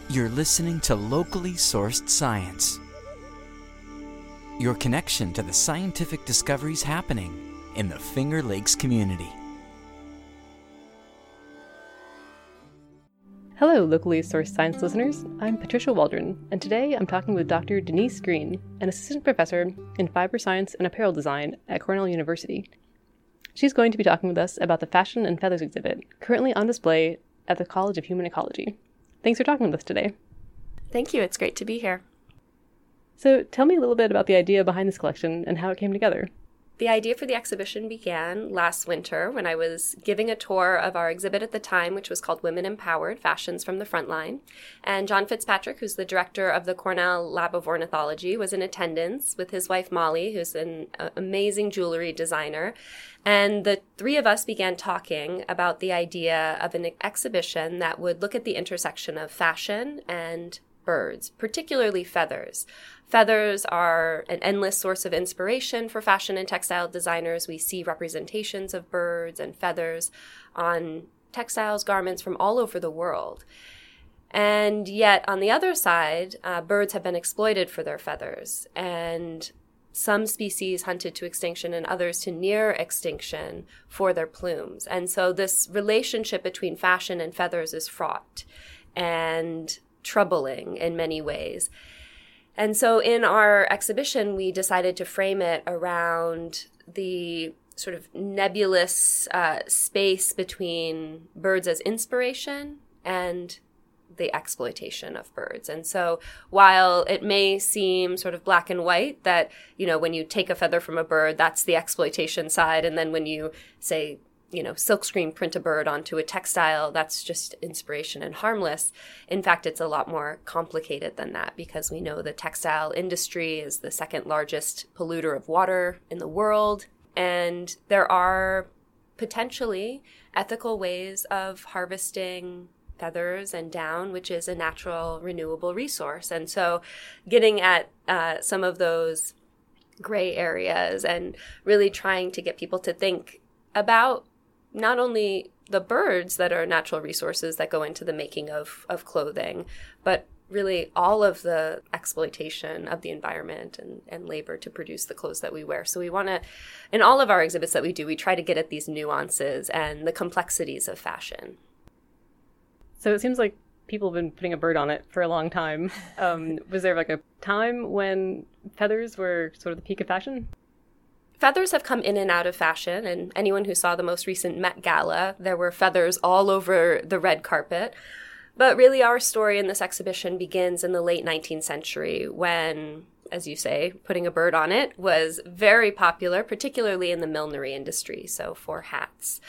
You're listening to Locally Sourced Science, your connection to the scientific discoveries happening in the Finger Lakes community. Hello, Locally Sourced Science listeners. I'm Patricia Waldron, and today I'm talking with Dr. Denise Green, an assistant professor in fiber science and apparel design at Cornell University. She's going to be talking with us about the Fashion and Feathers exhibit, currently on display at the College of Human Ecology. Thanks for talking with us today. Thank you. It's great to be here. So tell me a little bit about the idea behind this collection and how it came together. The idea for the exhibition began last winter when I was giving a tour of our exhibit at the time, which was called Women Empowered, Fashions from the Frontline. And John Fitzpatrick, who's the director of the Cornell Lab of Ornithology, was in attendance with his wife Molly, who's an amazing jewelry designer. And the three of us began talking about the idea of an exhibition that would look at the intersection of fashion and birds, particularly feathers. Feathers are an endless source of inspiration for fashion and textile designers. We see representations of birds and feathers on textiles, garments from all over the world. And yet, on the other side, birds have been exploited for their feathers, and some species hunted to extinction and others to near extinction for their plumes. And so this relationship between fashion and feathers is fraught and troubling in many ways. And so in our exhibition, we decided to frame it around the sort of nebulous space between birds as inspiration and the exploitation of birds. And so while it may seem sort of black and white that, when you take a feather from a bird, that's the exploitation side. And then when you say, silkscreen print a bird onto a textile, that's just inspiration and harmless. In fact, it's a lot more complicated than that because we know the textile industry is the second largest polluter of water in the world. And there are potentially ethical ways of harvesting feathers and down, which is a natural renewable resource. And so getting at some of those gray areas and really trying to get people to think about not only the birds that are natural resources that go into the making of clothing, but really all of the exploitation of the environment and labor to produce the clothes that we wear. So we want to, in all of our exhibits that we do, we try to get at these nuances and the complexities of fashion. So it seems like people have been putting a bird on it for a long time. Was there like a time when feathers were sort of the peak of fashion? Feathers have come in and out of fashion, and anyone who saw the most recent Met Gala, there were feathers all over the red carpet. But really our story in this exhibition begins in the late 19th century when, as you say, putting a bird on it was very popular, particularly in the millinery industry, so for hats.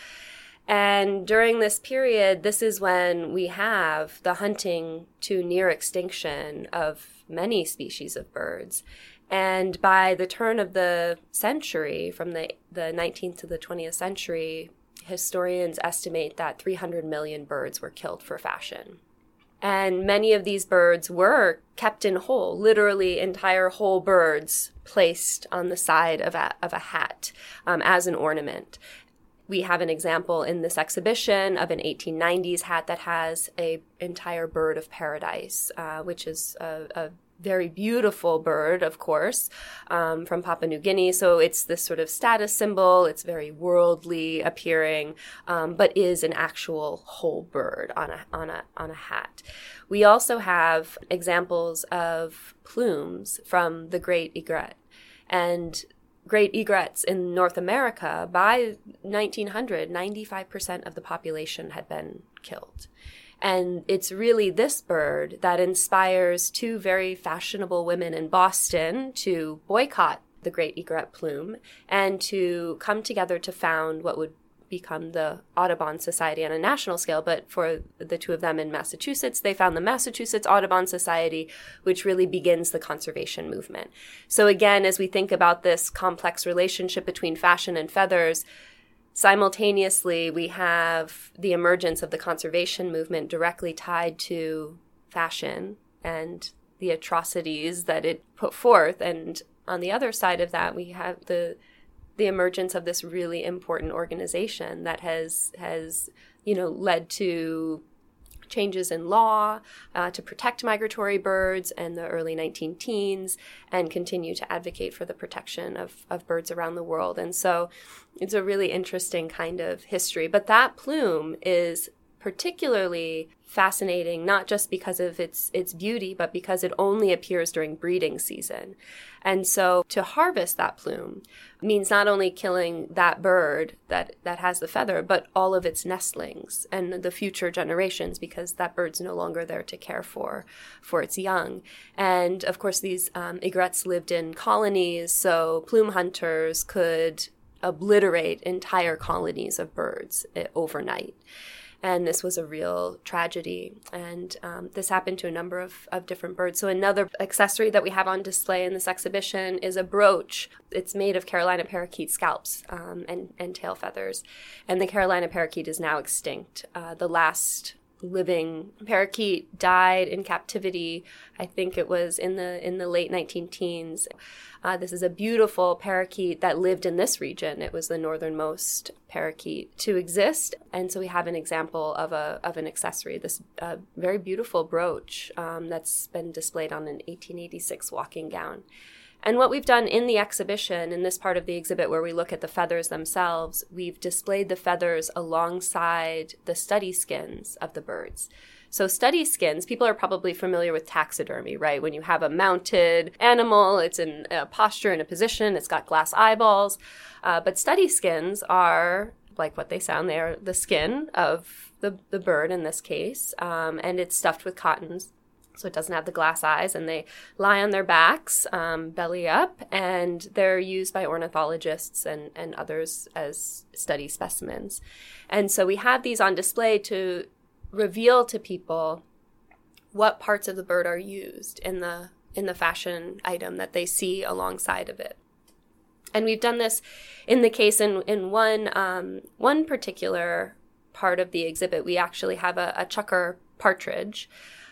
And during this period, this is when we have the hunting to near extinction of many species of birds. And by the turn of the century, from the 19th to the 20th century, historians estimate that 300 million birds were killed for fashion. And many of these birds were kept in whole, literally entire whole birds placed on the side of a hat as an ornament. We have an example in this exhibition of an 1890s hat that has an entire bird of paradise, which is a very beautiful bird, of course, from Papua New Guinea. So it's this sort of status symbol. It's very worldly appearing, but is an actual whole bird on a hat. We also have examples of plumes from the great egret. And great egrets in North America, by 1900, 95% of the population had been killed. And it's really this bird that inspires two very fashionable women in Boston to boycott the great egret plume and to come together to found what would become the Audubon Society on a national scale. But for the two of them in Massachusetts, they found the Massachusetts Audubon Society, which really begins the conservation movement. So again, as we think about this complex relationship between fashion and feathers, simultaneously, we have the emergence of the conservation movement directly tied to fashion and the atrocities that it put forth. And on the other side of that, we have the emergence of this really important organization that has led to changes in law to protect migratory birds in the early 19-teens and continue to advocate for the protection of birds around the world. And so it's a really interesting kind of history. But that plume is particularly fascinating, not just because of its beauty, but because it only appears during breeding season. And so to harvest that plume means not only killing that bird that has the feather, but all of its nestlings and the future generations, because that bird's no longer there to care for its young. And of course, these egrets lived in colonies, so plume hunters could obliterate entire colonies of birds overnight. And this was a real tragedy. And this happened to a number of different birds. So another accessory that we have on display in this exhibition is a brooch. It's made of Carolina parakeet scalps and tail feathers. And the Carolina parakeet is now extinct. The last living parakeet died in captivity. I think it was in the late 19-teens. This is a beautiful parakeet that lived in this region. It was the northernmost parakeet to exist. And so we have an example of an accessory, this very beautiful brooch that's been displayed on an 1886 walking gown. And what we've done in the exhibition, in this part of the exhibit where we look at the feathers themselves, we've displayed the feathers alongside the study skins of the birds. So study skins, people are probably familiar with taxidermy, right? When you have a mounted animal, it's in a posture, in a position, it's got glass eyeballs. But study skins are like what they sound. They are the skin of the bird in this case, and it's stuffed with cottons. So it doesn't have the glass eyes, and they lie on their backs, belly up, and they're used by ornithologists and others as study specimens. And so we have these on display to reveal to people what parts of the bird are used in the fashion item that they see alongside of it. And we've done this in the case in one particular part of the exhibit. We actually have a chukar partridge,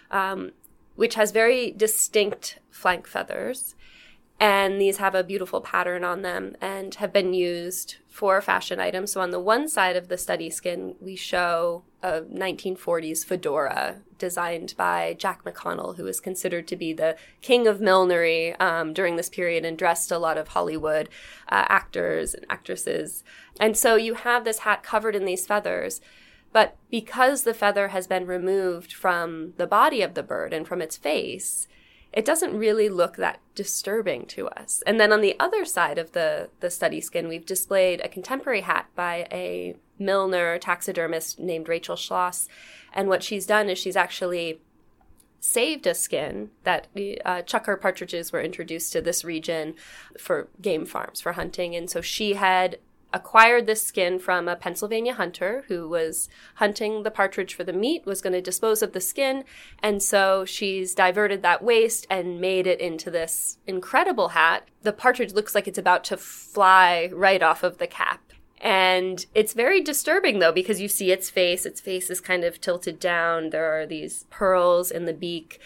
which has very distinct flank feathers. And these have a beautiful pattern on them and have been used for fashion items. So on the one side of the study skin, we show a 1940s fedora designed by Jack McConnell, who is considered to be the king of millinery during this period and dressed a lot of Hollywood actors and actresses. And so you have this hat covered in these feathers. But because the feather has been removed from the body of the bird and from its face, it doesn't really look that disturbing to us. And then on the other side of the study skin, we've displayed a contemporary hat by a Milner taxidermist named Rachel Schloss. And what she's done is she's actually saved a skin that chukar partridges were introduced to this region for game farms, for hunting. And so she had acquired this skin from a Pennsylvania hunter who was hunting the partridge for the meat, was going to dispose of the skin, and so she's diverted that waste and made it into this incredible hat. The partridge looks like it's about to fly right off of the cap. And it's very disturbing, though, because you see its face. Its face is kind of tilted down. There are these pearls in the beak.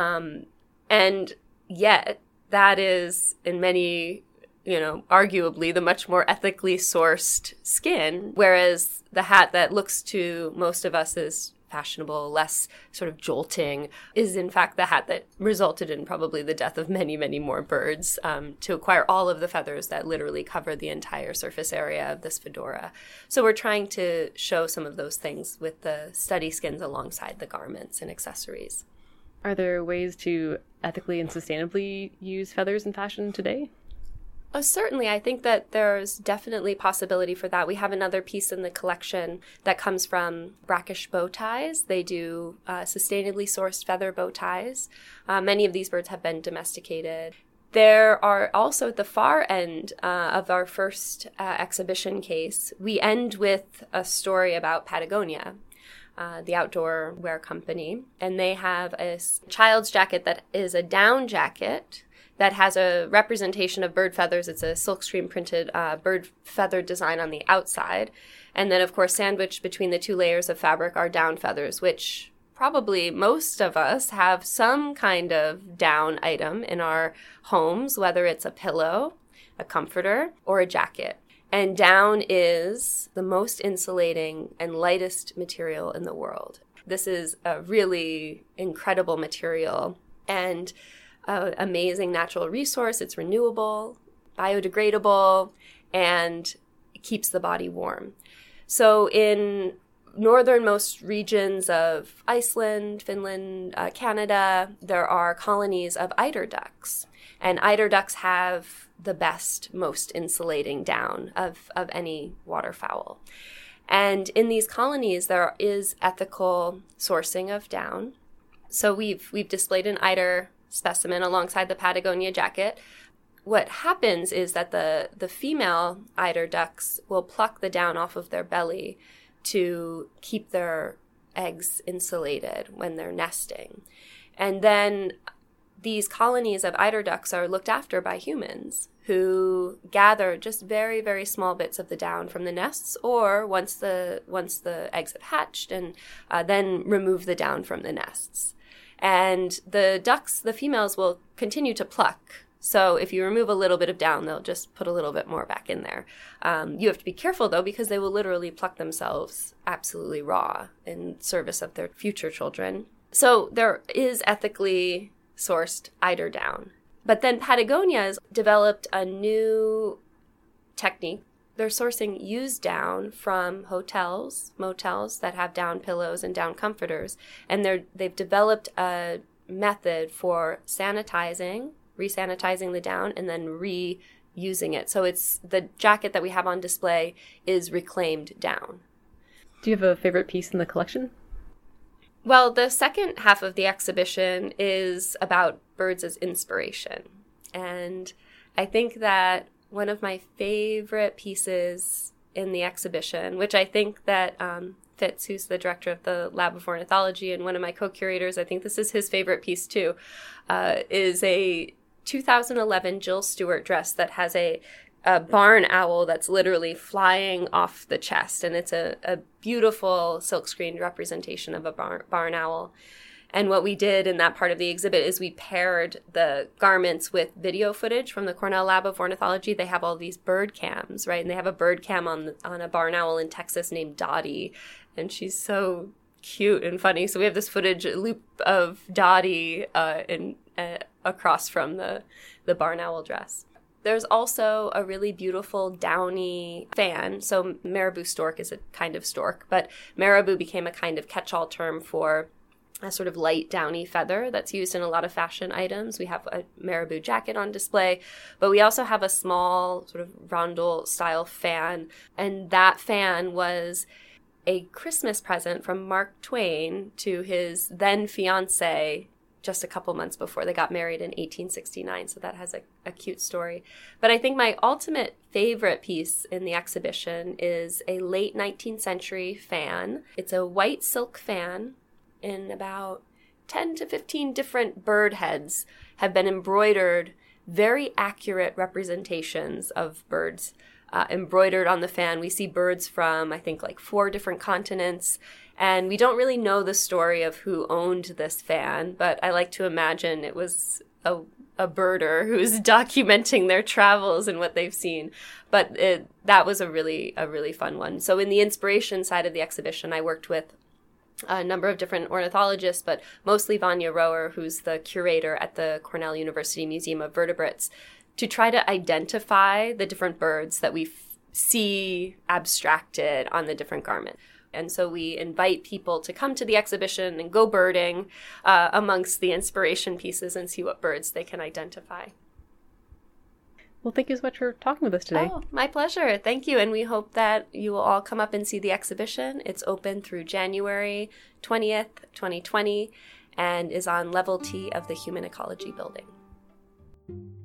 And yet, that is, in many arguably the much more ethically sourced skin, whereas the hat that looks to most of us as fashionable, less sort of jolting, is in fact the hat that resulted in probably the death of many, many more birds to acquire all of the feathers that literally cover the entire surface area of this fedora. So we're trying to show some of those things with the study skins alongside the garments and accessories. Are there ways to ethically and sustainably use feathers in fashion today? Certainly. I think that there's definitely possibility for that. We have another piece in the collection that comes from Brackish bow ties. They do sustainably sourced feather bow ties. Many of these birds have been domesticated. There are also at the far end of our first exhibition case, we end with a story about Patagonia, the outdoor wear company. And they have a child's jacket that is a down jacket that has a representation of bird feathers. It's a silkscreen printed bird feather design on the outside. And then, of course, sandwiched between the two layers of fabric are down feathers, which probably most of us have some kind of down item in our homes, whether it's a pillow, a comforter, or a jacket. And down is the most insulating and lightest material in the world. This is a really incredible material and amazing natural resource. It's renewable, biodegradable, and it keeps the body warm. So in northernmost regions of Iceland, Finland, Canada, there are colonies of eider ducks. And eider ducks have the best, most insulating down of any waterfowl. And in these colonies, there is ethical sourcing of down. So we've displayed an eider specimen alongside the Patagonia jacket. What happens is that the female eider ducks will pluck the down off of their belly to keep their eggs insulated when they're nesting. And then these colonies of eider ducks are looked after by humans who gather just very, very small bits of the down from the nests, or once the eggs have hatched, and then remove the down from the nests. And the ducks, the females, will continue to pluck. So if you remove a little bit of down, they'll just put a little bit more back in there. You have to be careful, though, because they will literally pluck themselves absolutely raw in service of their future children. So there is ethically sourced eider down. But then Patagonia has developed a new technique. They're sourcing used down from hotels, motels that have down pillows and down comforters. And they've developed a method for sanitizing, resanitizing the down, and then reusing it. So it's the jacket that we have on display is reclaimed down. Do you have a favorite piece in the collection? Well, the second half of the exhibition is about birds as inspiration. And I think that one of my favorite pieces in the exhibition, which I think that Fitz, who's the director of the Lab of Ornithology and one of my co-curators, I think this is his favorite piece too, is a 2011 Jill Stewart dress that has a barn owl that's literally flying off the chest. And it's a beautiful silkscreened representation of a barn owl. And what we did in that part of the exhibit is we paired the garments with video footage from the Cornell Lab of Ornithology. They have all these bird cams, right? And they have a bird cam on a barn owl in Texas named Dottie. And she's so cute and funny. So we have this footage loop of Dottie across from the barn owl dress. There's also a really beautiful downy fan. So marabou stork is a kind of stork, but marabou became a kind of catch-all term for a sort of light downy feather that's used in a lot of fashion items. We have a marabou jacket on display, but we also have a small sort of rondel style fan. And that fan was a Christmas present from Mark Twain to his then fiance just a couple months before they got married in 1869. So that has a cute story. But I think my ultimate favorite piece in the exhibition is a late 19th century fan. It's a white silk fan in about 10 to 15 different bird heads have been embroidered, very accurate representations of birds embroidered on the fan. We see birds from, I think, like 4 different continents. And we don't really know the story of who owned this fan, but I like to imagine it was a birder who's documenting their travels and what they've seen. But that was a really fun one. So in the inspiration side of the exhibition, I worked with a number of different ornithologists, but mostly Vanya Rower, who's the curator at the Cornell University Museum of Vertebrates, to try to identify the different birds that we see abstracted on the different garments. And so we invite people to come to the exhibition and go birding amongst the inspiration pieces and see what birds they can identify. Well, thank you so much for talking with us today. Oh, my pleasure. Thank you. And we hope that you will all come up and see the exhibition. It's open through January 20th, 2020, and is on level T of the Human Ecology Building.